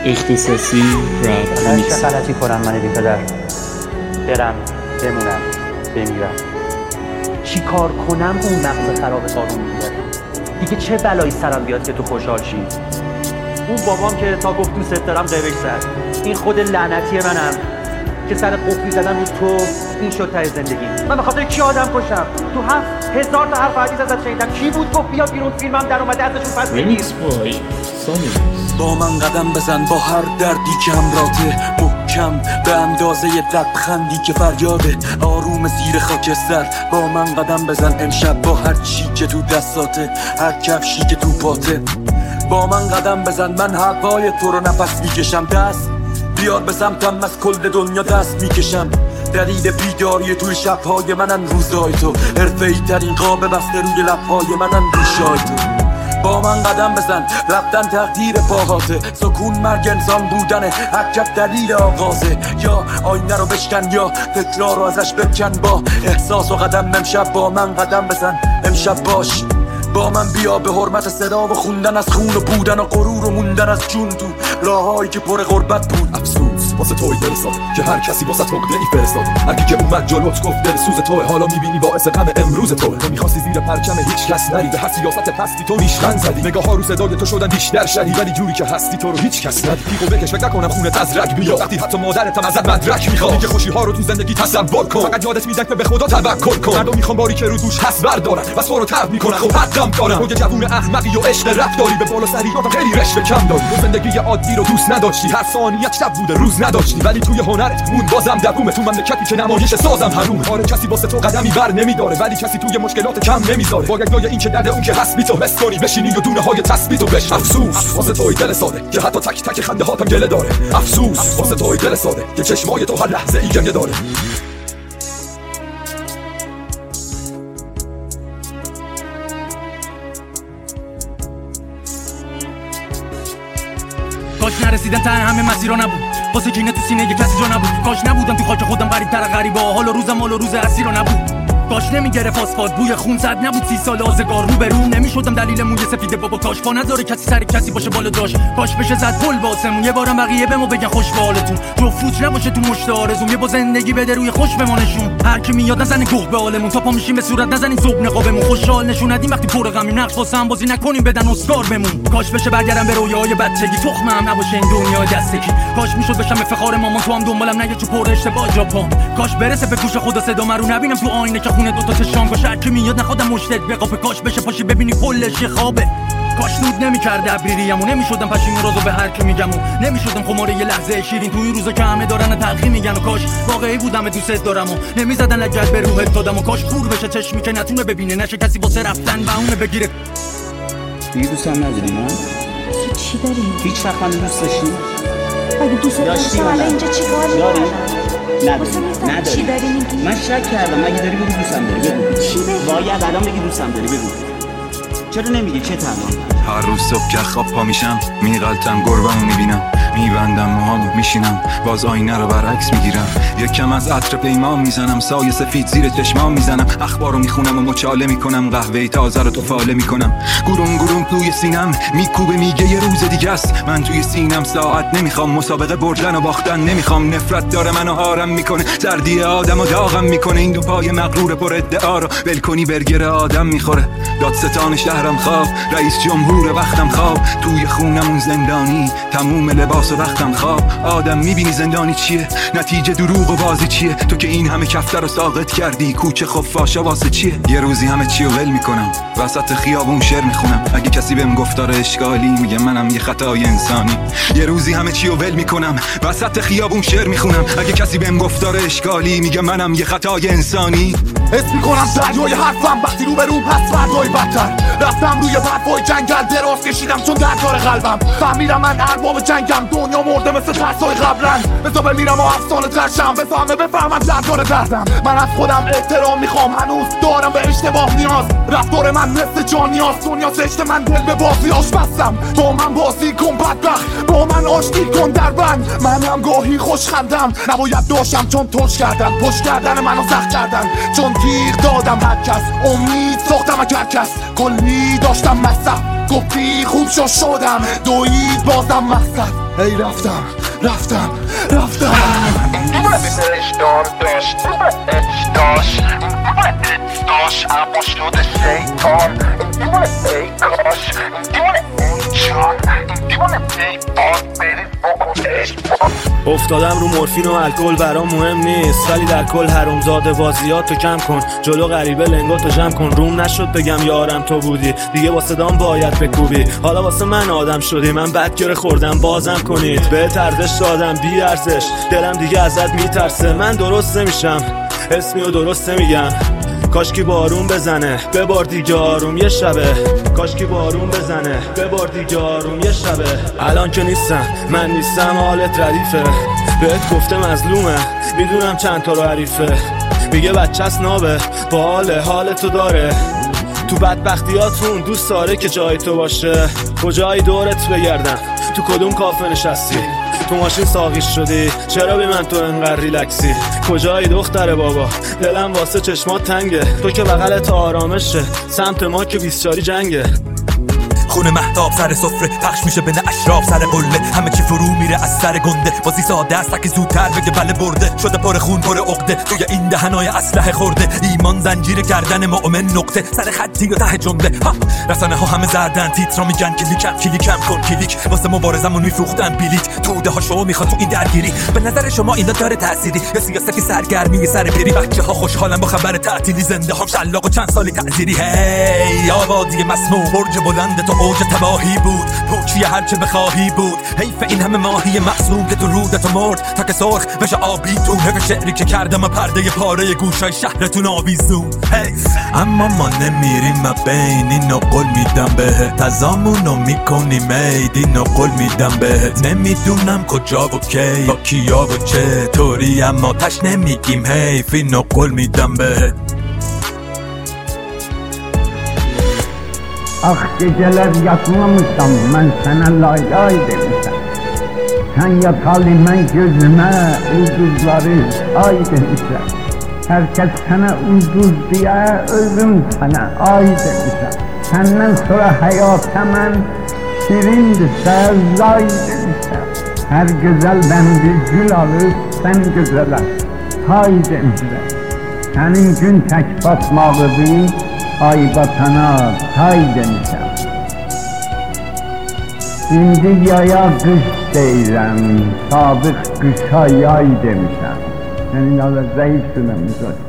اختصاصی رپ چه میکس. غلطی کنم من بی پدر؟ برم بمونم بمیرم، چی کار کنم اون مغز خراب آروم میگیره؟ دیگه چه بلایی سرم بیاد که تو خوشحال شی؟ اون بابام که تا گفت دوست دارم قیبش زد، این خود لعنتی منم که سر قفلی زدن رو تو این شد ته زندگی. من به خاطر کی آدم کشم؟ تو 7000 تا حرف حدیث ازت شنیدم، کی بود گفت بیا بیرون فیلمم در اومده ازشون پس بگیر؟ ریمیکس بای سامی. با من قدم بزن با هر دردی که همراته، محکم به اندازه لبخندی که فریاده، آروم زیر خاکستر. با من قدم بزن امشب با هر چی که تو دستاته، هر کفشی که تو پاته. با من قدم بزن، من هوای تو رو نفس میکشم. دست بیار به سمتم، از کل دنیا دست میکشم. دلیل بیداری توی شبهای منن روزای تو، حرفه‌ای ترین قاب بسته روی لبهای منن گوشای تو. با من قدم بزن، رفتن تقدیر پاهاته، سکون مرگ انسان بودنه، حرکت دلیل آغازه. یا آینه رو بشکن یا تکرار رو ازش بکن، با احساس و قدم امشب با من قدم بزن. امشب باش با من، بیا به حرمت صدا و خوندن از خون و بودن و غرور و موندن از جون تو راهایی که پر غربت بود. افسوس واسه توی دل ساده که هر کسی واسه عقده‌ای فرستاده، هر کی که اومد جلوت گفت دل سوز توه، حالا میبینی باعث غم امروز توه. تو میخواستی زیر پرچم هیچ کس نری، به سیاست پستی تو ریشخند زدی، نگاه‌ها رو صدای تو شدن بیشتر شدی، ولی جوری که هستی تو رو هیچ کس ندید. پیقو بکش فکر نکنم خونت از رگ بیاد، وقتی حتی مادرت هم ازت مدرک میخواد که خوشی‌ها رو تو زندگی تصور کن، فقط یادت میدن که به خدا توکل کن. مردم میخوان باری که رو دوش هست بردارن، بس تو رو ترد میکنن. خب حقم دارم، تو جوون احمقی و عشق رپ داری، به بالا سریاتم خیلی رشته کم داری. تو زندگی عادی رو دوست نداشتی، هر ثانیه شب بوده روز نداشتی، ولی توی هنرت مون بازم دوومه. تو مملکتی که نمایش سازم حرومه. آره کسی واسه تو قدمی بر نمیداره، ولی کسی توی مشکلات کم نمیذاره. باید این که درد اون که هست بی تو بستانی بشینی و دونه های تثبیتو بش. افسوس واسه توی دل ساده که حتی تک تک خنده هاتم گله داره. افسوس واسه توی دل ساده که چشمای تو هر لحظه ای گریه داره. کاش نرسیدن ته همه مسیرها نبود، واسه کینه تو سینه کسی جا نبود. کاش نبودم تو خاک خودم غریب تر غریبا، حال و روزم حال و روز اسیرا نبود. کاش نمیگرفت آسفالت بوی خون زد، نبود 30 سال آزگار رو به رو، نمیشدم دلیل موی سفید بابا. کاش پا نذاره کسی سر کسی باشه بالا داشت، کاش بشه زد پل واسمون یه بارم بقیه بمو بگن خوش به حالتون. جفت نباشه تو مشت آرزوم، یه با زندگی بده روی خوش بمونشون. هر کی میاد نزنه گوه به حالمون، تا پا میشیم به صورت نزنین صبح نقابمون. خوشحال نشون ندیم وقتی پر غمیم، نقش واسه هم بازی نکنیم بدن اسکار بمون. کاش بشه برگردم به رویای بچگی، تخمم نباشه این دنیا دستکی. کاش میشد بشم افتخار مامان، تو هم دنبالم نگه چو پر اشتباه ژاپن. کاش برسه به گوش خدا صدا من رو نبینم تو آینه که خونه دو تا چشام. کاش هر کی میاد نخوادم مشتت بقاپه، کاش بشه پاشی ببینی کلش یه خوابه. کاش نود نمی‌کرده ابریریمو، نمی‌شدم پشیمون روزو به هر کی میگم، و نمی‌شدم خماره یه لحظه شیرین توی روزا که همه دارن تلخی میگن. و کاش واقعی بودم دوست دارم و نمی‌زدن لگد به روحت دادم. و کاش کور بشه چشمی که نتونه ببینه، نشه کسی واسه رفتن بهونه بگیره. دیگه دوستم نداری من؟ چی داری؟ هیچ وقت من دوست داشتی؟ اگه دوست داشتی حالا اینجا چیکار داری؟ می‌کنی؟ نداری. چی داری میگی؟ من شک کردم، اگه داری بگو دوستم داری، بگو. چی بگی؟ باید الان بگی دوستم داری، بگو. چرا نمیگی؟ چه تمام؟ هر روز صبح که خواب پا میشم میغلطم گربه‌مو میبینم، میبندم موهامو میشینم باز آینه رو برعکس میگیرم. یکم از عطر پیمان میزنم، سایه سفید زیر چشمام میزنم، اخبارو میخونم و مچاله میکنم، قهوه تازه رو تو فاله میکنم. گروم گروم توی سینم میکوبه میگه یه روز دیگه است. من توی سینم ساعت نمیخوام، مسابقه بردن و باختن نمیخوام. نفرت داره منو هارم میکنه، سردی آدمو داغم میکنه. این دو پای مغرور پر ادعا رو ول کنی برگر آدم میخوره. دادستان شهرم خواب، رئیس جمهور وقتم خواب، توی خونمون زندانی تموم لباس و وقتم خواب. آدم میبینی زندانی چیه، نتیجه دروغ و بازی چیه. تو که این همه کفتر رو ساقط کردی، کوچه خفاشا واسه چیه. یه روزی همه چی رو ول میکنم، وسط خیابون شعر میخونم. اگه کسی بهم گفتار اشکالی میگه منم یه خطای انسانی. یه روزی همه چی رو ول میکنم، وسط خیابون شعر میخونم. اگه کسی بهم گفتار اشکالی میگه منم یه خطای انسانی. حس میکنم دریای حرفم وقتی رو به رو پس فردای بدتر. رفتم روی برفای جنگل دراز کشیدم چون درد داره قلبم. فهمیدم من ارباب جنگم، دنیا مرده مثل ترسای قبلن. بزا بمیرم و افسانه ترشم، بفهمم درد داره دردم. من از خودم احترام میخوام، هنوز دارم به اشتباه نیاز. رفتار من مثل جان نیاز، دنیا زشت من دل به بازیاش بستم. با من بازی کن بدبخت، با با من آشتی کن در بند. من هم گاهی خوش خندم، نباید داشتم چون ترش کردن، پشت کردن منو سخت کردن، چون تیغ دادم هر کس، امید ساختم از هر کس، کلی داشتم مصرف، گفتی خوب شدم، دوید بازم مقصد. ای رفتم اما شده شیطان، ای کاش افتادم رو مورفین و الکل برام مهم نیست، ولی در کل حرومزاده بازیاتو کم کن، جلو غریبه لنگاتو جمع کن. روم نشد بگم یارم تو بودی، دیگه واسه دام باید بکوبی، حالا واسه من آدم شدی، من بدگره خوردم بازم کنید، به ارزش دادم بی ارزش، دلم دیگه ازت میترسه، من درست نمیشم اسمی و درست نمیگم. کاشکی بارون بزنه ببار دیگه آروم یه شبه، کاشکی بارون بزنه ببار دیگه آروم یه شبه. الان که نیستم من نیستم حالت ردیفه، بهت گفته مظلومه میدونم چند تا رو حریفه، میگه بچه‌ست نابه با حالتو داره، تو بدبختیاتون دوست داره که جای تو باشه. کجایی دورت بگردم، تو کدوم کافه نشستی، تو ماشین ساقیش شدی، چرا بی من تو انقدر ریلکسی، کجایی دختر بابا دلم واسه چشمات تنگه، تو که بغلت آرامشه سمت ما که 24 جنگه. خونه مهتاب سر سفره پخش میشه بین اشراف سر قله، همه چی فرو میره از سر گنده، بازی ساده است که زودتر بگه بله برده، شده پر خون پر عقده، توی این دهنای اسلحه خورده، ایمان زنجیر گردن مؤمن نقطه، سر خطی و ته جمله. رسانه ها همه زردن تیترا میگن کلیکم کن کلیک، واسه مبارزمون میفروختن بلیت، توده ها شما میخواد تو این درگیری، به نظر شما اینا داره تأثیری یا سیاستی سرگرمی سر پیری؟ بچه ها خوشحالن با خبر تعطیلی، زنده هم شلاق و چند سالی تعزیری. هی آبادی مسموم برج بلند تو اوج تباهی بود، پوچی هرچه بخواهی بود، حیف این همه ماهی معصوم که تو رودتو مرد تا که سرخ بشه آبی تو، حیف شعری که کردم پرده پاره گوشای شهرتون آویزون. حیف اما ما نمیریم بین اینو قول میدم بهت، تزامونو میکنیم اینو قول میدم بهت، نمیدونم کجا و کی با کیا و چه طوری، اما تش نمیگیم حیف اینو قول میدم بهت. Ah geceler yatmamışsam ben sana lay lay demişəm, sen yatalı mən gözüme ulduzları ay demişəm, herkes sana ulduz diye özüm sana ay demişəm, senden sonra hayata mən şirindirsə zay demişəm, her güzelden bir gül alıp sen güzele hay demişəm, senin gün tek batmağıdır ay batana tay demişəm. İndi yaya qış deyirəm, sabıq qışa yay demişəm. Yəni zəifsiniz.